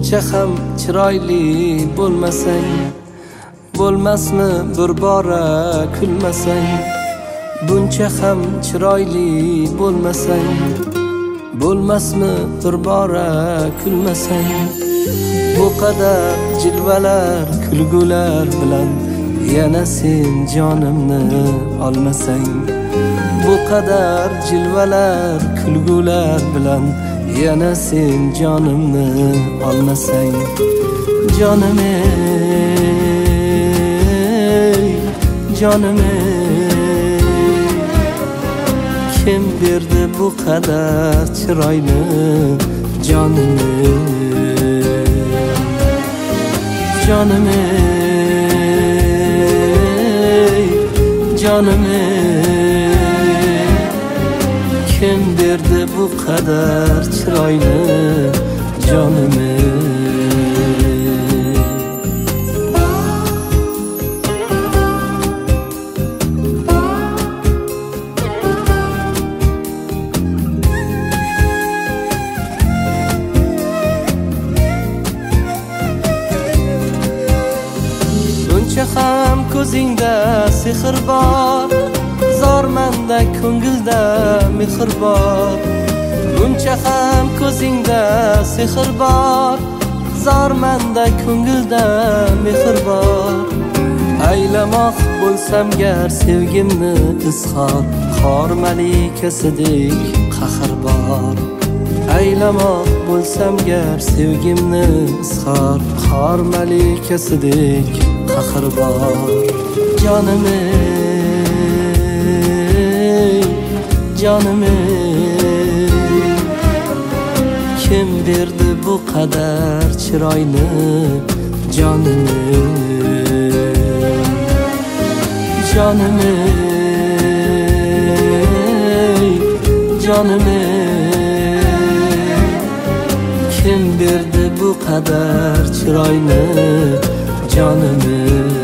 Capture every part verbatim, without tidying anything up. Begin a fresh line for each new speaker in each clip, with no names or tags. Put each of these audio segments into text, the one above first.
buncha ham chiroyli bo'lmasang, bo'lmasmi bir bora kulmasang? Buncha ham chiroyli bo'lmasang, bo'lmasmi bir bora kulmasang? Bu qadar jilvalar, kulgular bilan yana sen jonimni olmasang, bu qadar jilvalar, kulgular bilan yana sen jonimni olmasang, jonim ey, jonim ey, kim berdi bu qadar chiroyni jonim ey, jonim ey, jonim ey, kim berdi bu qadar chiroyni jonim ey. Buncha ham ko'zingda sehr bor, zormanda ko'ngilda mehr bor. Buncha ham ko'zingda sehr bor, zormanda ko'ngilda mehr bor. Aylamoq bo'lsam gar sevgimni izhor, xor malikasidek qahr bor. Aylamoq bo'lsam gar sevgimni izhor, xor malikasidek qahr bor. Jonim ey, jonim ey, kim berdi bu qadar chiroyni jonim ey, jonim ey, jonim ey, kim berdi bu qadar chiroyni jonim ey.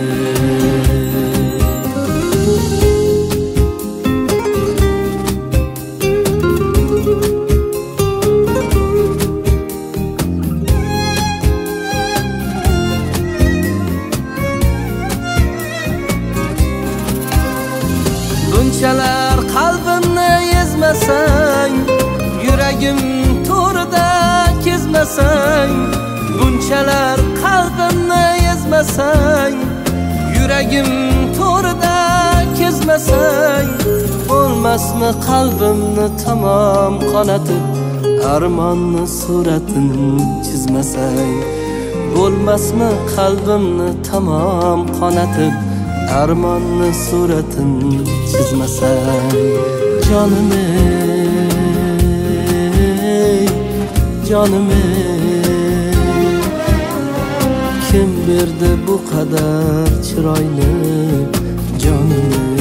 Bunchalar qalbimni ezmasang, yuragim to'rida kezmasang. Bunchalar qalbimni ezmasang, yuragim to'rida kezmasang. Bo'lmasmi qalbimni tamom qonatib, armonni suratini chizmasang. Bo'lmasmi qalbimni tamom qonatib, armonni suratini chizmasang. Jonim ey, jonim ey, kim berdi bu qadar chiroyli jonim ey.